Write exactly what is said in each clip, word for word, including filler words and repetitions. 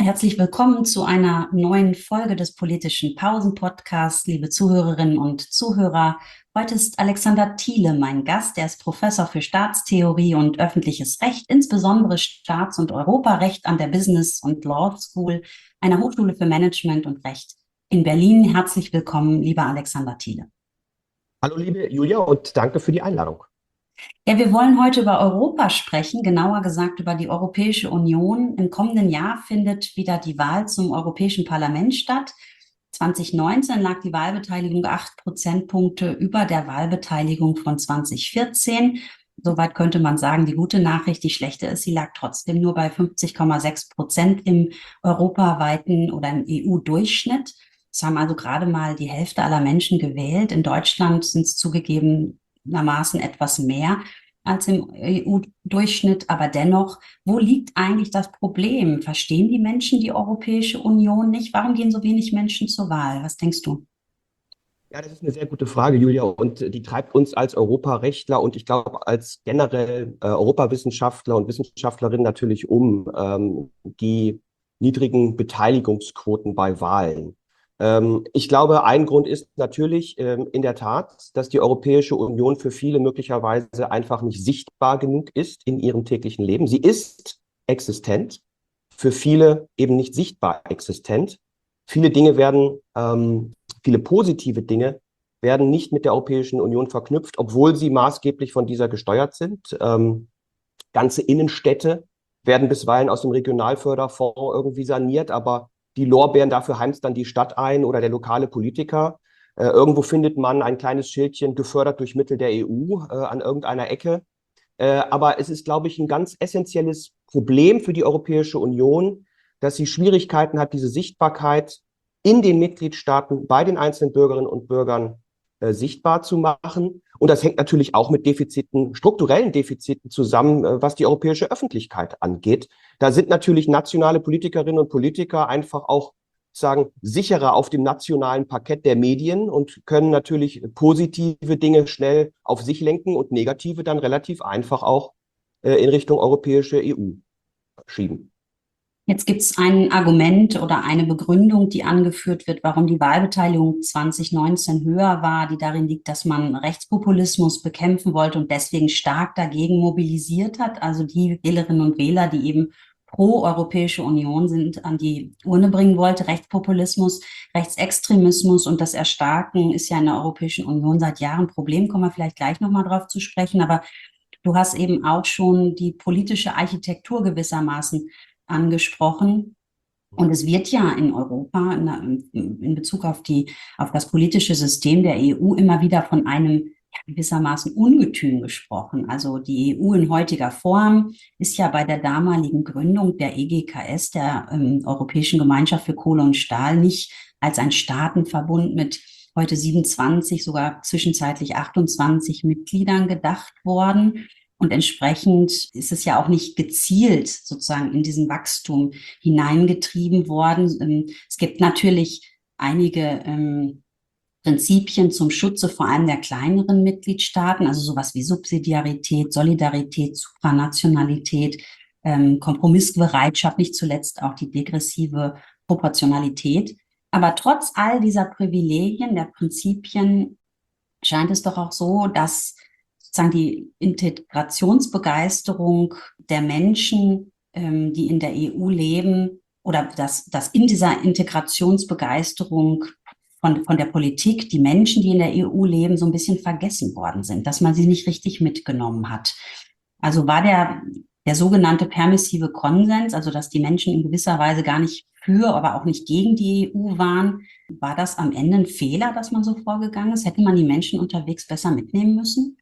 herzlich willkommen zu einer neuen Folge des Politischen Pausen-Podcasts, liebe Zuhörerinnen und Zuhörer. Heute ist Alexander Thiele mein Gast. Er ist Professor für Staatstheorie und öffentliches Recht, insbesondere Staats- und Europarecht an der Business und Law School, einer Hochschule für Management und Recht in Berlin. Herzlich willkommen, lieber Alexander Thiele. Hallo liebe Julia und danke für die Einladung. Ja, wir wollen heute über Europa sprechen, genauer gesagt über die Europäische Union. Im kommenden Jahr findet wieder die Wahl zum Europäischen Parlament statt. zwanzig neunzehn lag die Wahlbeteiligung acht Prozentpunkte über der Wahlbeteiligung von zwanzig vierzehn. Soweit könnte man sagen, die gute Nachricht. Die schlechte ist, sie lag trotzdem nur bei fünfzig Komma sechs Prozent im europaweiten oder im E U-Durchschnitt. Es haben also gerade mal die Hälfte aller Menschen gewählt. In Deutschland sind es zugegeben etwas mehr als im E U-Durchschnitt, aber dennoch, wo liegt eigentlich das Problem? Verstehen die Menschen die Europäische Union nicht? Warum gehen so wenig Menschen zur Wahl? Was denkst du? Ja, das ist eine sehr gute Frage, Julia, und die treibt uns als Europarechtler und ich glaube als generell äh, Europawissenschaftler und Wissenschaftlerinnen natürlich um, ähm, die niedrigen Beteiligungsquoten bei Wahlen. Ähm, ich glaube, ein Grund ist natürlich ähm, in der Tat, dass die Europäische Union für viele möglicherweise einfach nicht sichtbar genug ist in ihrem täglichen Leben. Sie ist existent, für viele eben nicht sichtbar existent. Viele Dinge werden ähm, Viele positive Dinge werden nicht mit der Europäischen Union verknüpft, obwohl sie maßgeblich von dieser gesteuert sind. Ähm, ganze Innenstädte werden bisweilen aus dem Regionalförderfonds irgendwie saniert, aber die Lorbeeren dafür heimst dann die Stadt ein oder der lokale Politiker. Äh, irgendwo findet man ein kleines Schildchen, gefördert durch Mittel der E U, äh, an irgendeiner Ecke. Äh, aber es ist, glaube ich, ein ganz essentielles Problem für die Europäische Union, dass sie Schwierigkeiten hat, diese Sichtbarkeit in den Mitgliedstaaten bei den einzelnen Bürgerinnen und Bürgern äh, sichtbar zu machen. Und das hängt natürlich auch mit Defiziten, strukturellen Defiziten zusammen, äh, was die europäische Öffentlichkeit angeht. Da sind natürlich nationale Politikerinnen und Politiker einfach auch sagen, sicherer auf dem nationalen Parkett der Medien und können natürlich positive Dinge schnell auf sich lenken und negative dann relativ einfach auch äh, in Richtung europäische E U schieben. Jetzt gibt es ein Argument oder eine Begründung, die angeführt wird, warum die Wahlbeteiligung zwanzig neunzehn höher war, die darin liegt, dass man Rechtspopulismus bekämpfen wollte und deswegen stark dagegen mobilisiert hat. Also die Wählerinnen und Wähler, die eben pro Europäische Union sind, an die Urne bringen wollte. Rechtspopulismus, Rechtsextremismus und das Erstarken ist ja in der Europäischen Union seit Jahren ein Problem. Kommen wir vielleicht gleich nochmal drauf zu sprechen. Aber du hast eben auch schon die politische Architektur gewissermaßen angesprochen. Und es wird ja in Europa in, in Bezug auf die, auf das politische System der E U immer wieder von einem ja, gewissermaßen Ungetüm gesprochen. Also die E U in heutiger Form ist ja bei der damaligen Gründung der E G K S, der ähm, Europäischen Gemeinschaft für Kohle und Stahl, nicht als ein Staatenverbund mit heute siebenundzwanzig, sogar zwischenzeitlich achtundzwanzig Mitgliedern gedacht worden. Und entsprechend ist es ja auch nicht gezielt sozusagen in diesen Wachstum hineingetrieben worden. Es gibt natürlich einige ähm, Prinzipien zum Schutze vor allem der kleineren Mitgliedstaaten, also sowas wie Subsidiarität, Solidarität, Supranationalität, ähm, Kompromissbereitschaft, nicht zuletzt auch die degressive Proportionalität. Aber trotz all dieser Privilegien, der Prinzipien, scheint es doch auch so, dass sozusagen die Integrationsbegeisterung der Menschen, ähm, die in der E U leben, oder dass, dass in dieser Integrationsbegeisterung von, von der Politik die Menschen, die in der E U leben, so ein bisschen vergessen worden sind, dass man sie nicht richtig mitgenommen hat. Also war der, der sogenannte permissive Konsens, also dass die Menschen in gewisser Weise gar nicht für, aber auch nicht gegen die E U waren, war das am Ende ein Fehler, dass man so vorgegangen ist? Hätte man die Menschen unterwegs besser mitnehmen müssen?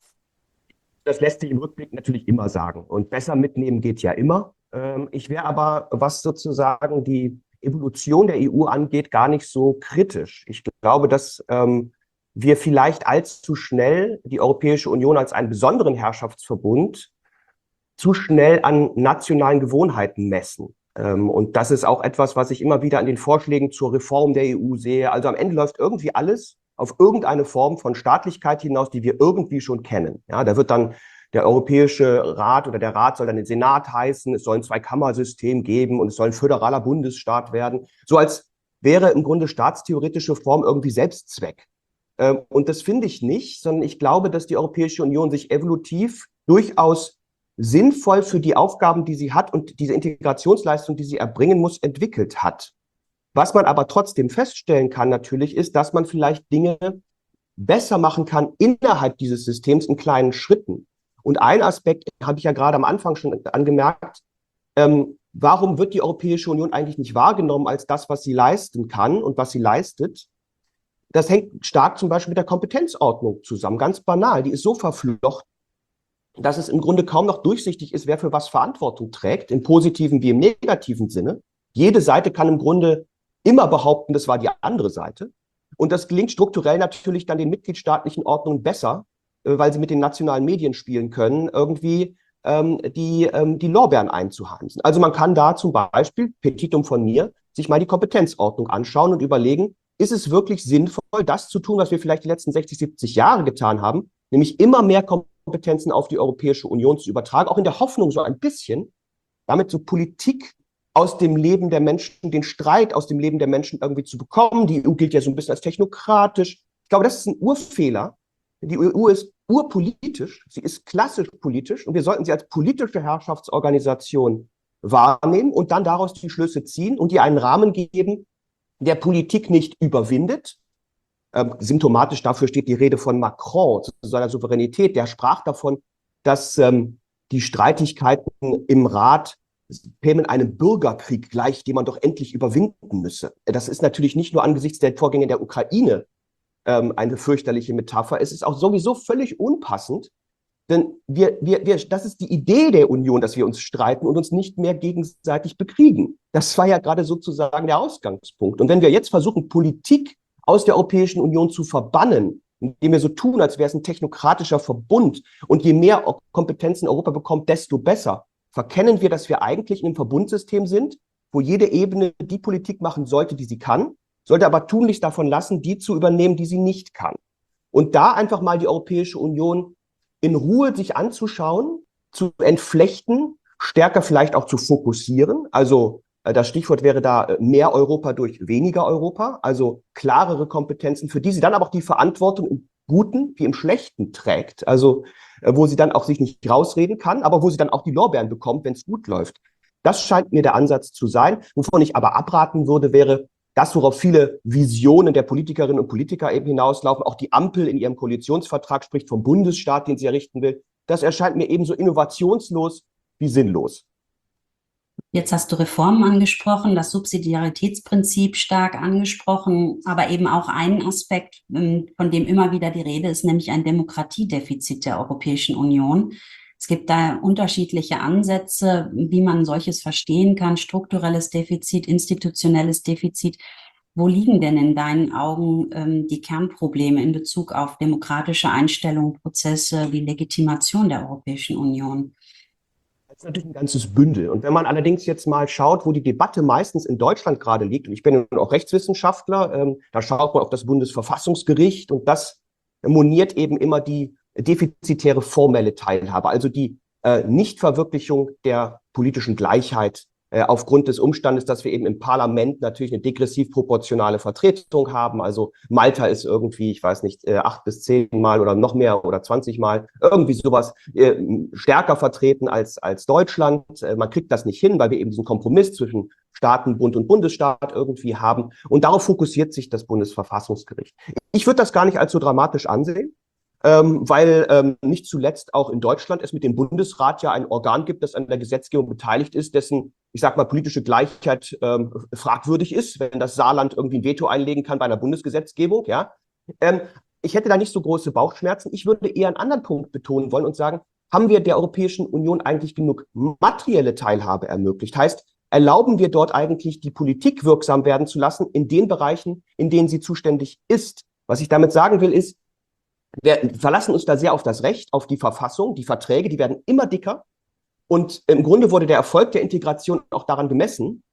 Das lässt sich im Rückblick natürlich immer sagen. Und besser mitnehmen geht ja immer. Ähm, ich wäre aber, was sozusagen die Evolution der E U angeht, gar nicht so kritisch. Ich glaube, dass ähm, wir vielleicht allzu schnell die Europäische Union als einen besonderen Herrschaftsverbund zu schnell an nationalen Gewohnheiten messen. Ähm, und das ist auch etwas, was ich immer wieder an den Vorschlägen zur Reform der E U sehe. Also am Ende läuft irgendwie alles auf irgendeine Form von Staatlichkeit hinaus, die wir irgendwie schon kennen. Ja, da wird dann der Europäische Rat oder der Rat soll dann den Senat heißen, es soll ein Zweikammersystem geben und es soll ein föderaler Bundesstaat werden. So als wäre im Grunde staatstheoretische Form irgendwie Selbstzweck. Ähm, und das finde ich nicht, sondern ich glaube, dass die Europäische Union sich evolutiv durchaus sinnvoll für die Aufgaben, die sie hat und diese Integrationsleistung, die sie erbringen muss, entwickelt hat. Was man aber trotzdem feststellen kann natürlich ist, dass man vielleicht Dinge besser machen kann innerhalb dieses Systems in kleinen Schritten. Und ein Aspekt habe ich ja gerade am Anfang schon angemerkt, ähm, warum wird die Europäische Union eigentlich nicht wahrgenommen als das, was sie leisten kann und was sie leistet? Das hängt stark zum Beispiel mit der Kompetenzordnung zusammen, ganz banal. Die ist so verflochten, dass es im Grunde kaum noch durchsichtig ist, wer für was Verantwortung trägt, im positiven wie im negativen Sinne. Jede Seite kann im Grunde immer behaupten, das war die andere Seite. Und das gelingt strukturell natürlich dann den mitgliedstaatlichen Ordnungen besser, äh, weil sie mit den nationalen Medien spielen können, irgendwie ähm, die, ähm, die Lorbeeren einzuheimsen. Also man kann da zum Beispiel, Petitum von mir, sich mal die Kompetenzordnung anschauen und überlegen, ist es wirklich sinnvoll, das zu tun, was wir vielleicht die letzten sechzig, siebzig Jahre getan haben, nämlich immer mehr Kompetenzen auf die Europäische Union zu übertragen, auch in der Hoffnung so ein bisschen, damit so Politik aus dem Leben der Menschen, den Streit aus dem Leben der Menschen irgendwie zu bekommen. Die E U gilt ja so ein bisschen als technokratisch. Ich glaube, das ist ein Urfehler. Die E U ist urpolitisch, sie ist klassisch politisch und wir sollten sie als politische Herrschaftsorganisation wahrnehmen und dann daraus die Schlüsse ziehen und ihr einen Rahmen geben, der Politik nicht überwindet. Ähm, symptomatisch dafür steht die Rede von Macron zu seiner Souveränität. Der sprach davon, dass ähm, die Streitigkeiten im Rat kämen einem Bürgerkrieg gleich, den man doch endlich überwinden müsse. Das ist natürlich nicht nur angesichts der Vorgänge der Ukraine ähm, eine fürchterliche Metapher. Es ist auch sowieso völlig unpassend, denn wir, wir, wir, das ist die Idee der Union, dass wir uns streiten und uns nicht mehr gegenseitig bekriegen. Das war ja gerade sozusagen der Ausgangspunkt. Und wenn wir jetzt versuchen, Politik aus der Europäischen Union zu verbannen, indem wir so tun, als wäre es ein technokratischer Verbund und je mehr Kompetenzen Europa bekommt, desto besser, verkennen wir, dass wir eigentlich in einem Verbundsystem sind, wo jede Ebene die Politik machen sollte, die sie kann, sollte aber tunlichst davon lassen, die zu übernehmen, die sie nicht kann. Und da einfach mal die Europäische Union in Ruhe sich anzuschauen, zu entflechten, stärker vielleicht auch zu fokussieren. Also äh, das Stichwort wäre da äh, mehr Europa durch weniger Europa, also klarere Kompetenzen, für die sie dann aber auch die Verantwortung im Guten wie im Schlechten trägt. Also äh, wo sie dann auch sich nicht rausreden kann, aber wo sie dann auch die Lorbeeren bekommt, wenn es gut läuft. Das scheint mir der Ansatz zu sein. Wovon ich aber abraten würde, wäre das, worauf viele Visionen der Politikerinnen und Politiker eben hinauslaufen, auch die Ampel in ihrem Koalitionsvertrag spricht vom Bundesstaat, den sie errichten will. Das erscheint mir ebenso innovationslos wie sinnlos. Jetzt hast du Reformen angesprochen, das Subsidiaritätsprinzip stark angesprochen, aber eben auch einen Aspekt, von dem immer wieder die Rede ist, nämlich ein Demokratiedefizit der Europäischen Union. Es gibt da unterschiedliche Ansätze, wie man solches verstehen kann, strukturelles Defizit, institutionelles Defizit. Wo liegen denn in deinen Augen ähm, die Kernprobleme in Bezug auf demokratische Einstellungen, Prozesse, die Legitimation der Europäischen Union? Das ist natürlich ein ganzes Bündel. Und wenn man allerdings jetzt mal schaut, wo die Debatte meistens in Deutschland gerade liegt, und ich bin auch Rechtswissenschaftler, ähm, da schaut man auf das Bundesverfassungsgericht und das moniert eben immer die defizitäre formelle Teilhabe, also die äh, Nichtverwirklichung der politischen Gleichheit äh, aufgrund des Umstandes, dass wir eben im Parlament natürlich eine degressiv proportionale Vertretung haben. Also Malta ist irgendwie, ich weiß nicht, äh, acht bis zehn Mal oder noch mehr oder zwanzig Mal irgendwie sowas äh, stärker vertreten als, als Deutschland. Äh, man kriegt das nicht hin, weil wir eben diesen Kompromiss zwischen Staaten, Bund und Bundesstaat irgendwie haben. Und darauf fokussiert sich das Bundesverfassungsgericht. Ich würde das gar nicht als so dramatisch ansehen. Ähm, weil ähm, nicht zuletzt auch in Deutschland es mit dem Bundesrat ja ein Organ gibt, das an der Gesetzgebung beteiligt ist, dessen, ich sag mal, politische Gleichheit ähm, fragwürdig ist, wenn das Saarland irgendwie ein Veto einlegen kann bei einer Bundesgesetzgebung, ja. Ähm, ich hätte da nicht so große Bauchschmerzen. Ich würde eher einen anderen Punkt betonen wollen und sagen, haben wir der Europäischen Union eigentlich genug materielle Teilhabe ermöglicht? Heißt, erlauben wir dort eigentlich die Politik wirksam werden zu lassen in den Bereichen, in denen sie zuständig ist? Was ich damit sagen will, ist, wir verlassen uns da sehr auf das Recht, auf die Verfassung, die Verträge, die werden immer dicker. Und im Grunde wurde der Erfolg der Integration auch daran gemessen,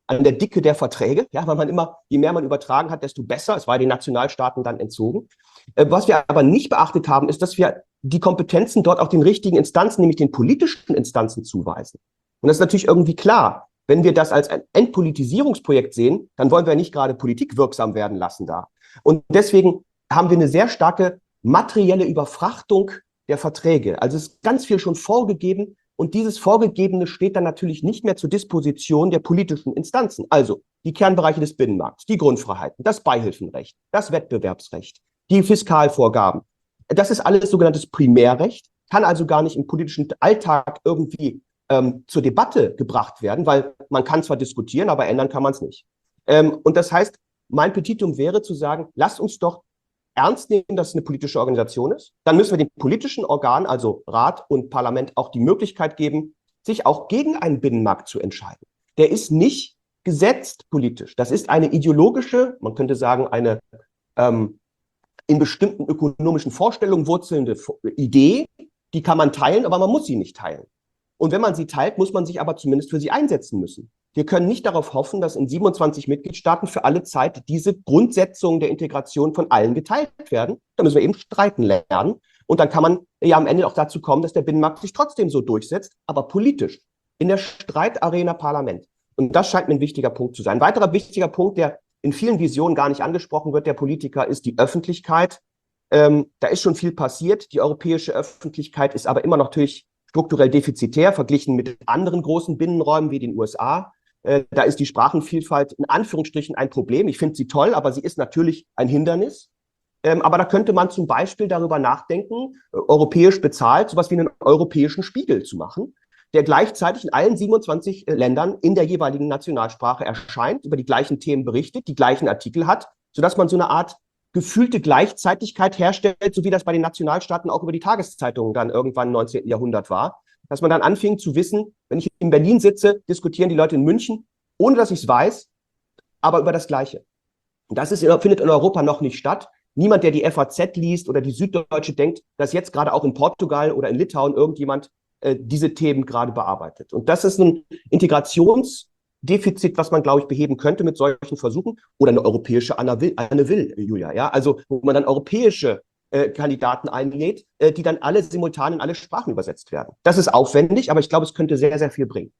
an der Dicke der Verträge, ja, weil man immer, je mehr man übertragen hat, desto besser. Es war den Nationalstaaten dann entzogen. Äh, was wir aber nicht beachtet haben, ist, dass wir die Kompetenzen dort auch den richtigen Instanzen, nämlich den politischen Instanzen zuweisen. Und das ist natürlich irgendwie klar. Wenn wir das als ein Entpolitisierungsprojekt sehen, dann wollen wir nicht gerade politikwirksam werden lassen da. Und deswegen haben wir eine sehr starke materielle Überfrachtung der Verträge. Also es ist ganz viel schon vorgegeben und dieses Vorgegebene steht dann natürlich nicht mehr zur Disposition der politischen Instanzen. Also die Kernbereiche des Binnenmarkts, die Grundfreiheiten, das Beihilfenrecht, das Wettbewerbsrecht, die Fiskalvorgaben. Das ist alles sogenanntes Primärrecht, kann also gar nicht im politischen Alltag irgendwie ähm, zur Debatte gebracht werden, weil man kann zwar diskutieren, aber ändern kann man es nicht. Ähm, und das heißt, mein Petitum wäre zu sagen, lasst uns doch ernst nehmen, dass es eine politische Organisation ist. Dann müssen wir den politischen Organen, also Rat und Parlament, auch die Möglichkeit geben, sich auch gegen einen Binnenmarkt zu entscheiden. Der ist nicht gesetzt politisch. Das ist eine ideologische, man könnte sagen, eine ähm, in bestimmten ökonomischen Vorstellungen wurzelnde Idee, die kann man teilen, aber man muss sie nicht teilen. Und wenn man sie teilt, muss man sich aber zumindest für sie einsetzen müssen. Wir können nicht darauf hoffen, dass in siebenundzwanzig Mitgliedstaaten für alle Zeit diese Grundsetzungen der Integration von allen geteilt werden. Da müssen wir eben streiten lernen. Und dann kann man ja am Ende auch dazu kommen, dass der Binnenmarkt sich trotzdem so durchsetzt, aber politisch, in der Streitarena Parlament. Und das scheint mir ein wichtiger Punkt zu sein. Ein weiterer wichtiger Punkt, der in vielen Visionen gar nicht angesprochen wird, der Politiker, ist die Öffentlichkeit. Ähm, da ist schon viel passiert. Die europäische Öffentlichkeit ist aber immer noch natürlich strukturell defizitär, verglichen mit anderen großen Binnenräumen wie den U S A. Äh, da ist die Sprachenvielfalt in Anführungsstrichen ein Problem. Ich finde sie toll, aber sie ist natürlich ein Hindernis. Ähm, aber da könnte man zum Beispiel darüber nachdenken, äh, europäisch bezahlt, sowas wie einen europäischen Spiegel zu machen, der gleichzeitig in allen siebenundzwanzig äh, Ländern in der jeweiligen Nationalsprache erscheint, über die gleichen Themen berichtet, die gleichen Artikel hat, sodass man so eine Art gefühlte Gleichzeitigkeit herstellt, so wie das bei den Nationalstaaten auch über die Tageszeitungen dann irgendwann im neunzehnten Jahrhundert war, dass man dann anfing zu wissen, wenn ich in Berlin sitze, diskutieren die Leute in München, ohne dass ich es weiß, aber über das Gleiche. Und das ist, findet in Europa noch nicht statt. Niemand, der die F A Z liest oder die Süddeutsche, denkt, dass jetzt gerade auch in Portugal oder in Litauen irgendjemand äh, diese Themen gerade bearbeitet. Und das ist ein Integrationsdefizit, was man, glaube ich, beheben könnte mit solchen Versuchen. Oder eine europäische Anne Will, Anne Will, Julia, ja, also wo man dann europäische äh, Kandidaten einlädt, äh, die dann alle simultan in alle Sprachen übersetzt werden. Das ist aufwendig, aber ich glaube, es könnte sehr, sehr viel bringen.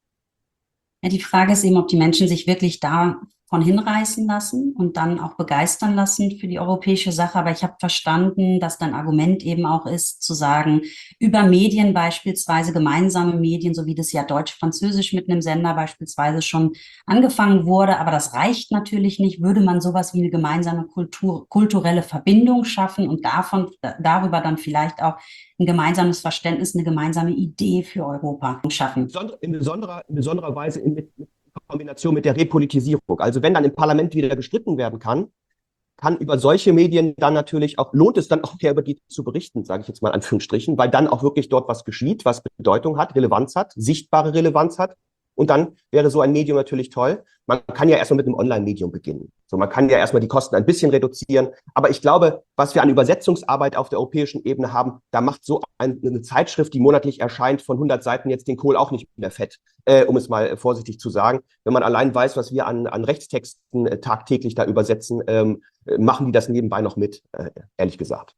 Ja, die Frage ist eben, ob die Menschen sich wirklich davon hinreißen lassen und dann auch begeistern lassen für die europäische Sache. Aber ich habe verstanden, dass dein Argument eben auch ist, zu sagen, über Medien beispielsweise, gemeinsame Medien, so wie das ja Deutsch-Französisch mit einem Sender beispielsweise schon angefangen wurde. Aber das reicht natürlich nicht. Würde man sowas wie eine gemeinsame Kultur, kulturelle Verbindung schaffen und davon, darüber dann vielleicht auch ein gemeinsames Verständnis, eine gemeinsame Idee für Europa schaffen. In besonderer, in besonderer Weise in, mit, in Kombination mit der Repolitisierung. Also wenn dann im Parlament wieder gestritten werden kann, kann über solche Medien dann natürlich auch, lohnt es dann auch mehr über die zu berichten, sage ich jetzt mal in Anführungsstrichen, weil dann auch wirklich dort was geschieht, was Bedeutung hat, Relevanz hat, sichtbare Relevanz hat. Und dann wäre so ein Medium natürlich toll. Man kann ja erstmal mit einem Online-Medium beginnen. So, man kann ja erstmal die Kosten ein bisschen reduzieren. Aber ich glaube, was wir an Übersetzungsarbeit auf der europäischen Ebene haben, da macht so ein, eine Zeitschrift, die monatlich erscheint, von hundert Seiten jetzt den Kohl auch nicht mehr fett, äh, um es mal vorsichtig zu sagen. Wenn man allein weiß, was wir an, an Rechtstexten äh, tagtäglich da übersetzen, ähm, machen die das nebenbei noch mit, äh, ehrlich gesagt.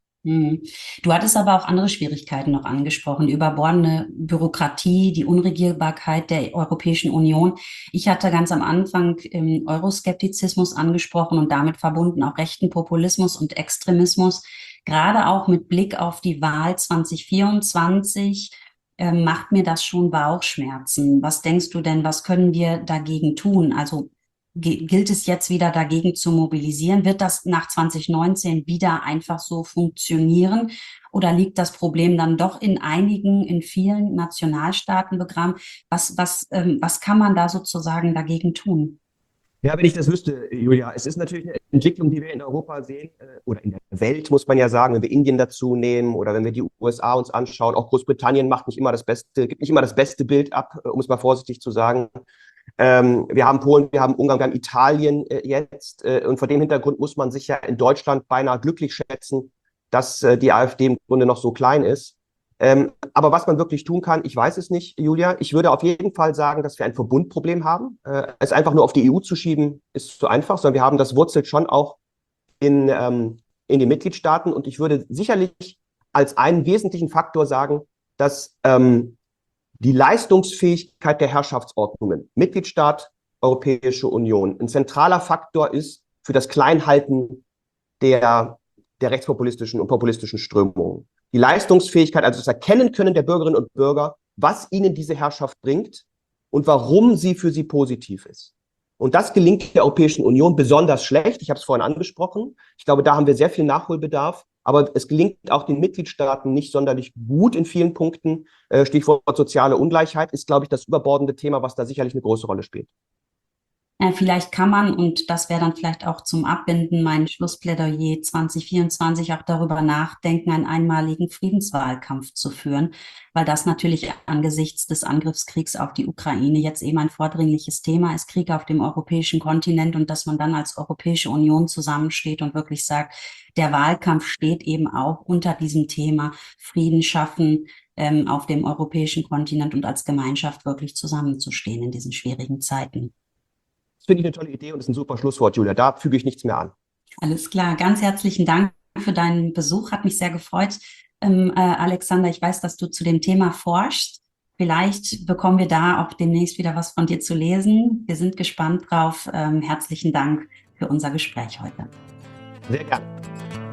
Du hattest aber auch andere Schwierigkeiten noch angesprochen, die überbordene Bürokratie, die Unregierbarkeit der Europäischen Union. Ich hatte ganz am Anfang ähm, Euroskeptizismus angesprochen und damit verbunden auch rechten Populismus und Extremismus. Gerade auch mit Blick auf die Wahl zwanzig vierundzwanzig äh, macht mir das schon Bauchschmerzen. Was denkst du denn, was können wir dagegen tun? Also gilt es jetzt wieder dagegen zu mobilisieren? Wird das nach zwanzig neunzehn wieder einfach so funktionieren? Oder liegt das Problem dann doch in einigen, in vielen Nationalstaaten begraben? Was, was, ähm, was kann man da sozusagen dagegen tun? Ja, wenn ich das wüsste, Julia, es ist natürlich eine Entwicklung, die wir in Europa sehen, äh, oder in der Welt, muss man ja sagen, wenn wir Indien dazu nehmen oder wenn wir die U S A uns anschauen. Auch Großbritannien macht nicht immer das beste, gibt nicht immer das beste Bild ab, um es mal vorsichtig zu sagen. Ähm, wir haben Polen, wir haben Ungarn, wir haben Italien äh, jetzt. Äh, und vor dem Hintergrund muss man sich ja in Deutschland beinahe glücklich schätzen, dass äh, die AfD im Grunde noch so klein ist. Ähm, aber was man wirklich tun kann, ich weiß es nicht, Julia. Ich würde auf jeden Fall sagen, dass wir ein Verbundproblem haben. Äh, es einfach nur auf die E U zu schieben, ist zu einfach, sondern wir haben das wurzelt schon auch in, ähm, in den Mitgliedstaaten. Und ich würde sicherlich als einen wesentlichen Faktor sagen, dass ähm, die Leistungsfähigkeit der Herrschaftsordnungen, Mitgliedstaat, Europäische Union, ein zentraler Faktor ist für das Kleinhalten der, der rechtspopulistischen und populistischen Strömungen. Die Leistungsfähigkeit, also das Erkennen können der Bürgerinnen und Bürger, was ihnen diese Herrschaft bringt und warum sie für sie positiv ist. Und das gelingt der Europäischen Union besonders schlecht. Ich habe es vorhin angesprochen. Ich glaube, da haben wir sehr viel Nachholbedarf. Aber es gelingt auch den Mitgliedstaaten nicht sonderlich gut in vielen Punkten. Stichwort soziale Ungleichheit ist, glaube ich, das überbordende Thema, was da sicherlich eine große Rolle spielt. Äh, vielleicht kann man, und das wäre dann vielleicht auch zum Abbinden mein Schlussplädoyer zwanzig vierundzwanzig, auch darüber nachdenken, einen einmaligen Friedenswahlkampf zu führen, weil das natürlich angesichts des Angriffskriegs auf die Ukraine jetzt eben ein vordringliches Thema ist, Krieg auf dem europäischen Kontinent, und dass man dann als Europäische Union zusammensteht und wirklich sagt, der Wahlkampf steht eben auch unter diesem Thema Frieden schaffen ähm, auf dem europäischen Kontinent und als Gemeinschaft wirklich zusammenzustehen in diesen schwierigen Zeiten. Das finde ich eine tolle Idee und ist ein super Schlusswort, Julia. Da füge ich nichts mehr an. Alles klar. Ganz herzlichen Dank für deinen Besuch. Hat mich sehr gefreut. Ähm, äh, Alexander, ich weiß, dass du zu dem Thema forschst. Vielleicht bekommen wir da auch demnächst wieder was von dir zu lesen. Wir sind gespannt drauf. Ähm, herzlichen Dank für unser Gespräch heute. Sehr gerne.